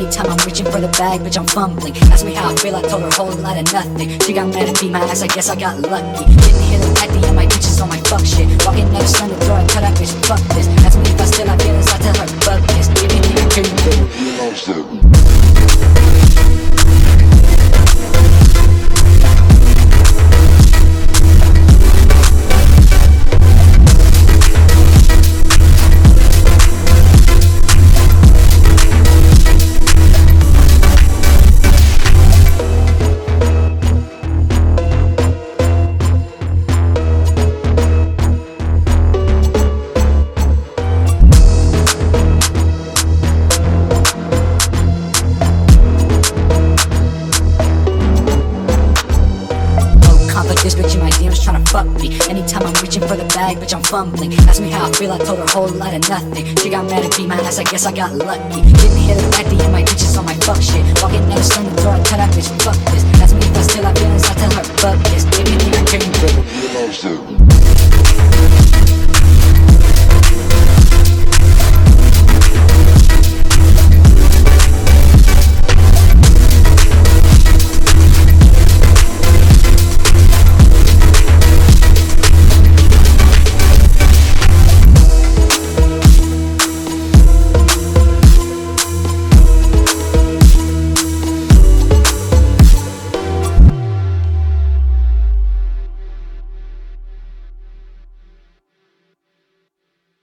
Anytime I'm reaching for the bag, bitch, I'm fumbling. Ask me how I feel, I told her a whole lot of nothing. She got mad and beat my ass, I guess I got lucky. Didn't hear the acting and my bitches on my fuck shit. Walking out the sun, the door, I tell that bitch, fuck this. Ask me if I still have feelings, I tell her, fuck this. Even if you couldn't do it. This bitch in my DMs tryna fuck me. Anytime I'm reaching for the bag, bitch, I'm fumbling. Ask me how I feel, I told her a whole lot of nothing. She got mad and beat my ass, I guess I got lucky. Didn't hear the acting and my bitches on my fuck shit. Walking out the sun, the door, I tell that bitch, fuck this. Ask me if I still have feelings, I tell her, fuck this. Even if I couldn't do it.